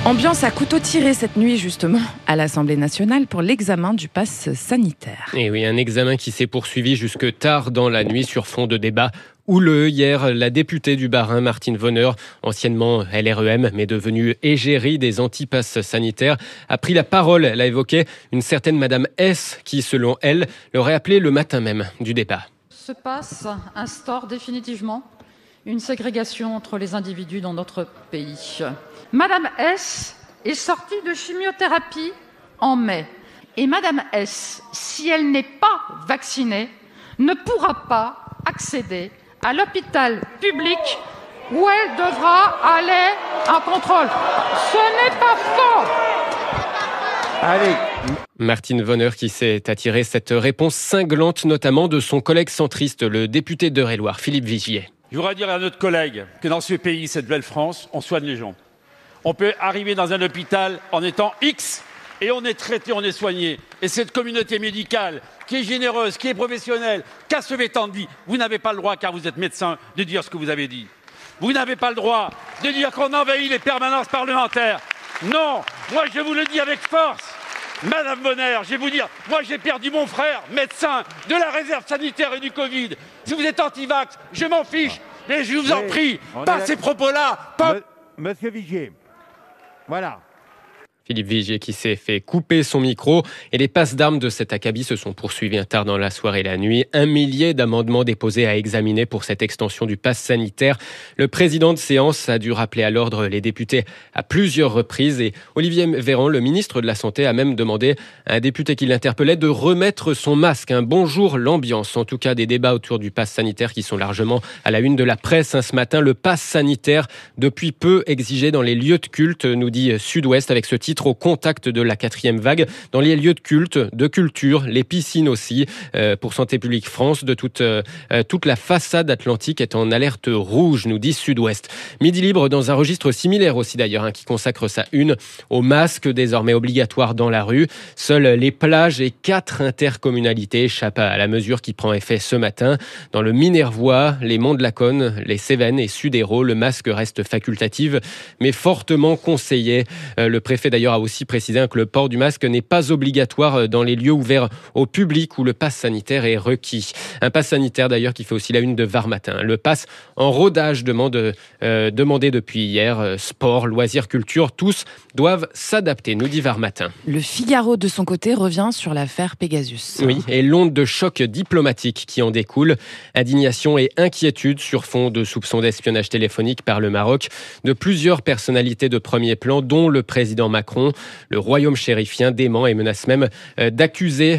Ambiance à couteau tiré cette nuit justement à l'Assemblée nationale pour l'examen du pass sanitaire. Et oui, un examen qui s'est poursuivi jusque tard dans la nuit sur fond de débat houleux. Hier, la députée du Bas-Rhin, Martine Vonner, anciennement LREM, mais devenue égérie des antipasses sanitaires, a pris la parole. Elle a évoqué une certaine Madame S qui, selon elle, l'aurait appelée le matin même du débat. Ce pass instaure définitivement une ségrégation entre les individus dans notre pays. Madame S est sortie de chimiothérapie en mai. Et Madame S, si elle n'est pas vaccinée, ne pourra pas accéder à l'hôpital public où elle devra aller en contrôle. Ce n'est pas faux. Allez. Martine Vonner qui s'est attiré cette réponse cinglante, notamment de son collègue centriste, le député d'Eure-et-Loir, Philippe Vigier. Je voudrais dire à notre collègue que dans ce pays, cette belle France, on soigne les gens. On peut arriver dans un hôpital en étant X et on est traité, on est soigné. Et cette communauté médicale qui est généreuse, qui est professionnelle, qui a sauvé tant de vies, vous n'avez pas le droit, car vous êtes médecin, de dire ce que vous avez dit. Vous n'avez pas le droit de dire qu'on envahit les permanences parlementaires. Non, moi je vous le dis avec force. Madame Bonner, je vais vous dire, moi j'ai perdu mon frère, médecin, de la réserve sanitaire et du Covid. Si vous êtes anti-vax, je m'en fiche, mais je vous en prie, pas ces propos-là. Pas... Monsieur Vigier, voilà. Philippe Vigier qui s'est fait couper son micro et les passes d'armes de cet acabit se sont poursuivis tard dans la soirée et la nuit. 1 millier d'amendements déposés à examiner pour cette extension du pass sanitaire. Le président de séance a dû rappeler à l'ordre les députés à plusieurs reprises et Olivier Véran, le ministre de la Santé, a même demandé à un député qui l'interpellait de remettre son masque. Bonjour l'ambiance, en tout cas des débats autour du pass sanitaire qui sont largement à la une de la presse ce matin. Le pass sanitaire, depuis peu exigé dans les lieux de culte, nous dit Sud-Ouest avec ce titre au contact de la 4e vague dans les lieux de culte, de culture, les piscines aussi. Pour Santé publique France, de toute la façade atlantique est en alerte rouge, nous dit Sud-Ouest. Midi libre dans un registre similaire aussi d'ailleurs, qui consacre sa une aux masques désormais obligatoires dans la rue. Seules les plages et 4 intercommunalités échappent à la mesure qui prend effet ce matin. Dans le Minervois, les Monts de la Conne, les Cévennes et Sud-Hérault, le masque reste facultatif mais fortement conseillé. Le préfet d'ailleurs a aussi précisé que le port du masque n'est pas obligatoire dans les lieux ouverts au public où le pass sanitaire est requis. Un pass sanitaire d'ailleurs qui fait aussi la une de Var Matin. Le pass en rodage demandé depuis hier. Sport, loisirs, culture, tous doivent s'adapter, nous dit Var Matin. Le Figaro de son côté revient sur l'affaire Pegasus. Oui, et l'onde de choc diplomatique qui en découle. Indignation et inquiétude sur fond de soupçons d'espionnage téléphonique par le Maroc de plusieurs personnalités de premier plan, dont le président Macron. Le royaume chérifien dément et menace même d'accuser,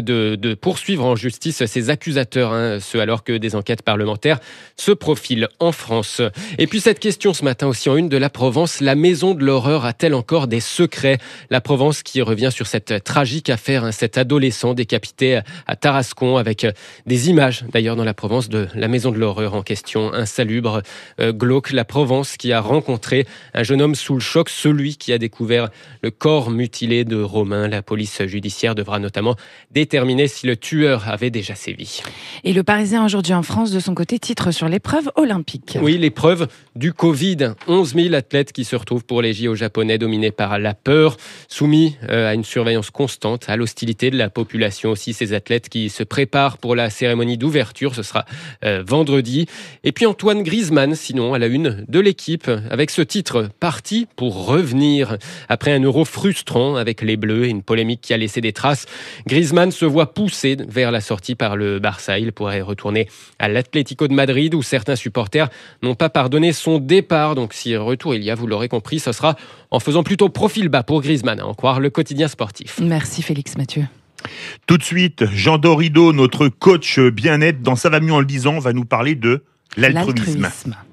de poursuivre en justice ses accusateurs, ce alors que des enquêtes parlementaires se profilent en France. Et puis cette question ce matin aussi en une de la Provence, la maison de l'horreur a-t-elle encore des secrets ? La Provence qui revient sur cette tragique affaire, cet adolescent décapité à Tarascon avec des images d'ailleurs dans la Provence de la maison de l'horreur en question, insalubre, glauque. La Provence qui a rencontré un jeune homme sous le choc, celui qui a découvert le corps mutilé de Romain. La police judiciaire devra notamment déterminer si le tueur avait déjà sévi. Et le Parisien aujourd'hui en France, de son côté, titre sur l'épreuve olympique. Oui, l'épreuve du Covid. 11 000 athlètes qui se retrouvent pour les JO japonais dominés par la peur, soumis à une surveillance constante, à l'hostilité de la population aussi. Ces athlètes qui se préparent pour la cérémonie d'ouverture, ce sera vendredi. Et puis Antoine Griezmann, sinon à la une de l'équipe, avec ce titre « Parti pour revenir ». Après un Euro frustrant avec les Bleus et une polémique qui a laissé des traces, Griezmann se voit poussé vers la sortie par le Barça. Il pourrait retourner à l'Atlético de Madrid où certains supporters n'ont pas pardonné son départ. Donc si retour il y a, vous l'aurez compris, ce sera en faisant plutôt profil bas pour Griezmann, à en croire le quotidien sportif. Merci Félix Mathieu. Tout de suite, Jean Dorido, notre coach bien-être, dans Ça va mieux en le disant, va nous parler de l'altruisme.